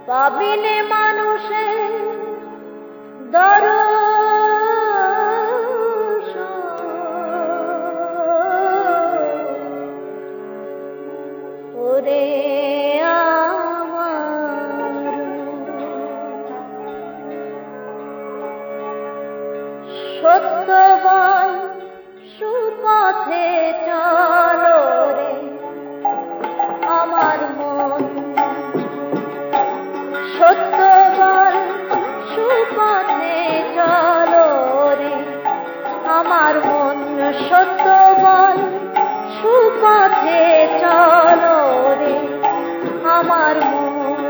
পাবিনে মানুষে দরস ওরে আমার সত্যবান সুপথে চলো রে আমার মন সত্যবান সুপথে চলো রে আমার মন সত্যবান সুপথে চলো রে আমার মন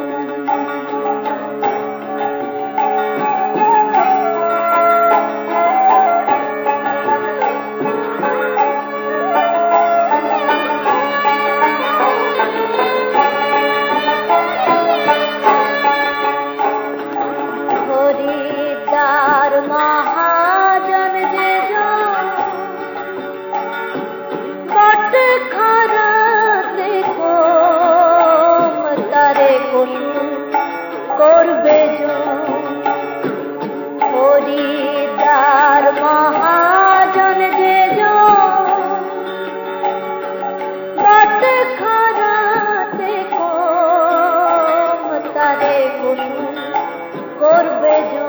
महाजन जे बट खरा देखो तारे कशु करबे जो हरिदार महाजन जे बट खरा देखो तारे कशु करबे जो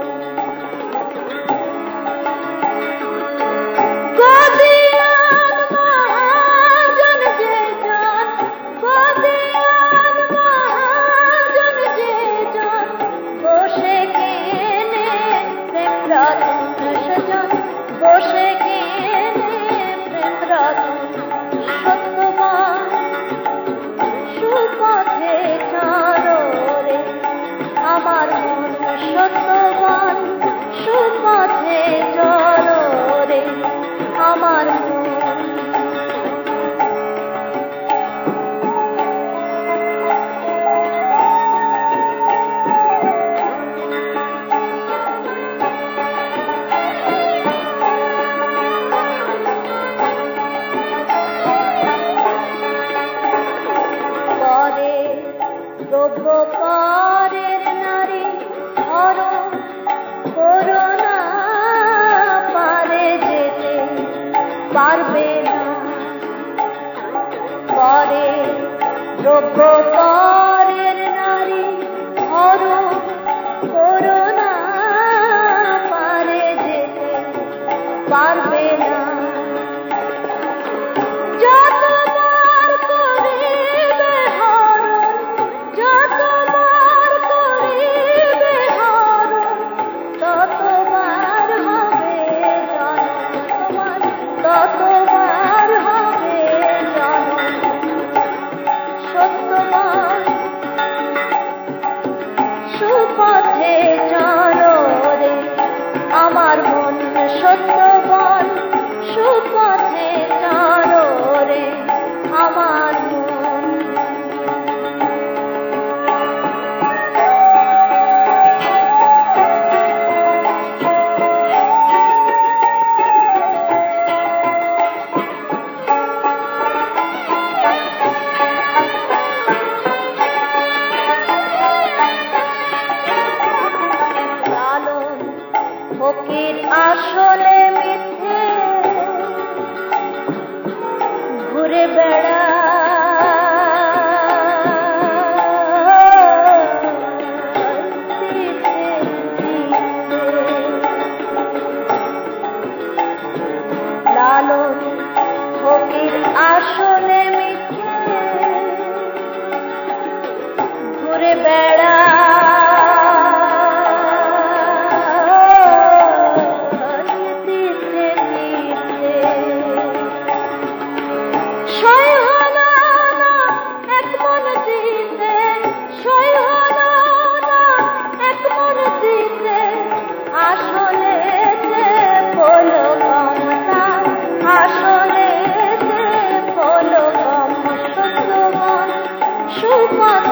বসে গেলে প্রেম রতন সত্যবান সুপথে চলো রে আমার মন সত্যবান সুপথে চলো রে আমার মন দ্রব্য পরের নারী হরণ করোনা পারে যেতে পারবে না পরে দ্রব্য পরের নারী হরণ করোনা পারে যেতে পারবে না সুপথে চলো রে আমার মন সত্যবান সুপথে চলো রে আমার মন ফকির আসলে মিথ্যে ঘুরে বেড়া লালন ফকির আসলে মিথ্যে ঘুরে বেড়া সুপথে